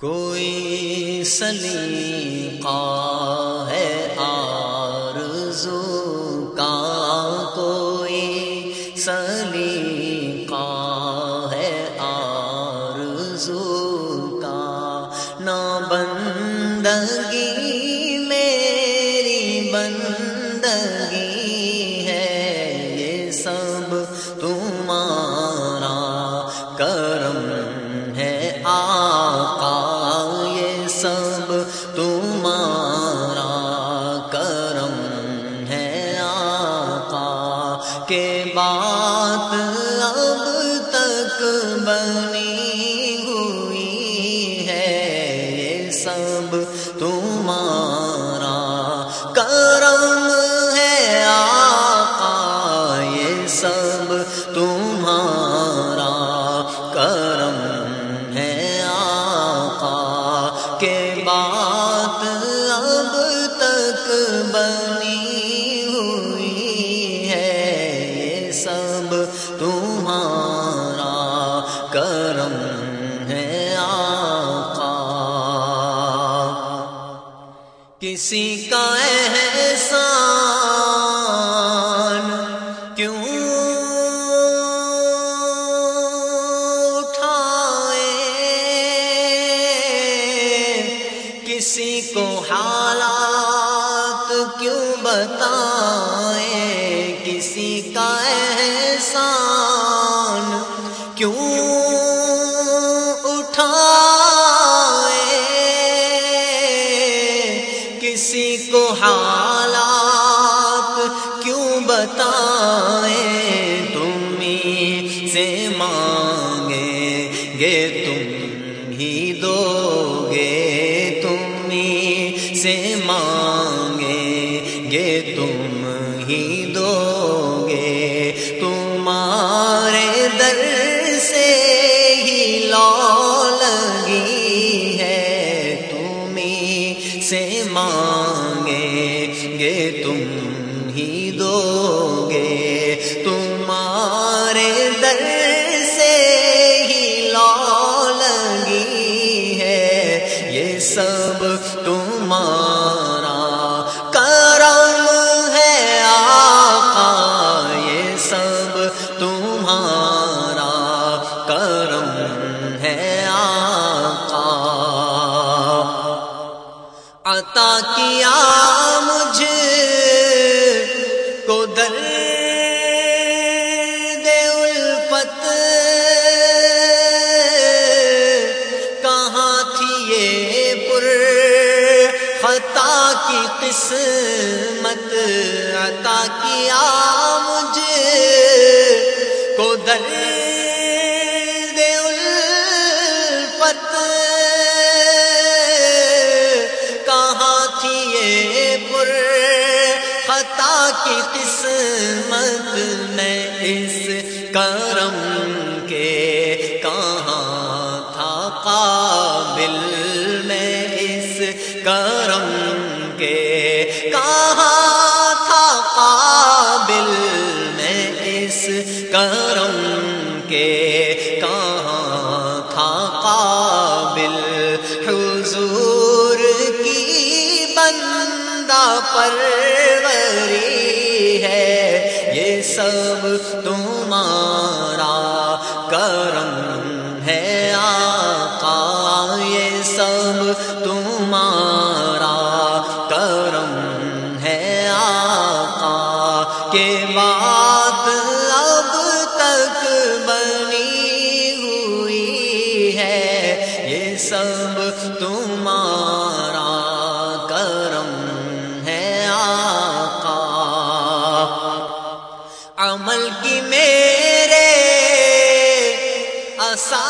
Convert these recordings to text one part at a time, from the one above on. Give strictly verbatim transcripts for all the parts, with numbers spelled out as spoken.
کوئی سلیقہ ہے آرزو کا، کوئی سلیقہ ہے آرزو کا، نہ بندگی میری بندگی ہے، یہ سب تمہارا کرم ہے آقا، یہ سب تمہارا کرم ہے آقا، کہ بات اب تک بنی ہوئی ہے، یہ سب تمہارا کرم ہے آقا، یہ سب تمہارا کرم ہے آقا، کہ بات اب تک بنی ہوئی ہے، یہ سب تمہارا کرم ہے آقا۔ کسی کا احسان کیوں کسی کو حالات کیوں بتائیں، کسی کا احسان کیوں اٹھائیں، کسی کو حالات کیوں بتائیں، تم ہی سے مانگیں گے تم ہی دو گے، تم ہی سے مانگیں گے تم ہی دو گے، تمہارے در سے ہی لو لگی ہے، تم ہی سے مانگیں گے تم ہی دو گے، تمہارے در سے ہی لو لگی ہے، یہ سب تمہارا کرم ہے آقا، یہ سب تمہارا کرم ہے آقا۔ عطا کیا مجھ کو درد الفت، کہاں تھی یہ پر خطا کی قسمت، عطا کیا مجھ کو درد الفت، کہاں تھی یہ پر خطا کی قسمت، میں اس کرم کے کہاں تھا قابل، میں اس کرم کے کہاں تھا قابل، میں اس کرم کے کہاں تھا قابل، حضور کی بندہ پروری ہے، یہ سب تمہارا کرم ہے آقا، یہ سب تمہارا کرم ہے آقا، کہ بات اب تک بنی ہوئی ہے، یہ سب تمہارا کرم ہے آقا۔ عمل کی میرے اساس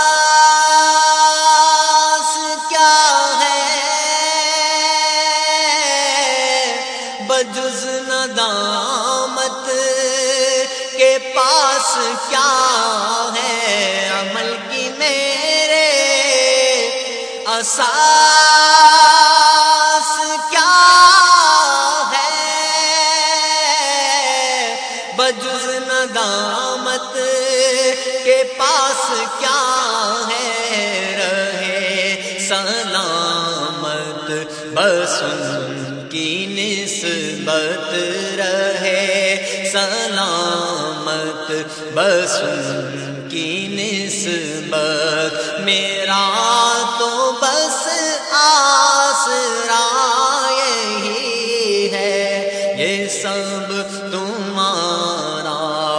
کیا ہے، بجز ندامت کے پاس کیا ہے، عمل کی میرے اساس کیا ہے، بجز ندامت کے پاس کیا ہے، رہے سلامت بس ان کی نسبت رہے، سلامت بس ان کی نسبت، میرا تو بس آسرا یہی ہے، یہ سب تمہارا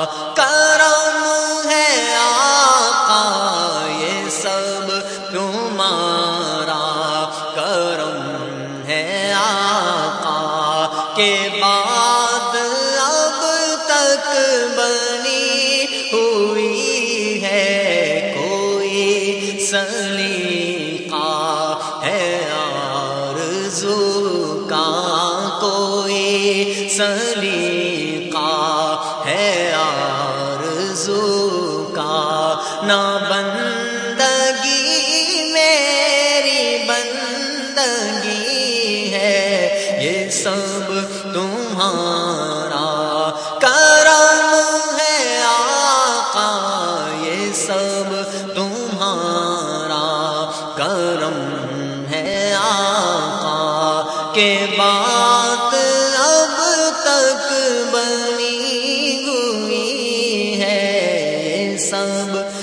کرم ہے آقا، یہ سب تمہارا کرم ہے آقا، کے بعد اب تک بنی ہوئی ہے کوئی سلیقہ، ہے آرزو کا کوئی سلیقہ، ہے آرزو کا، نہ بندگی میری بندگی ہے، یہ سب تمہارا کرم ہے آقا، یہ سب تمہارا کرم ہے آقا، کہ بات اب تک بنی ہوئی ہے، یہ سب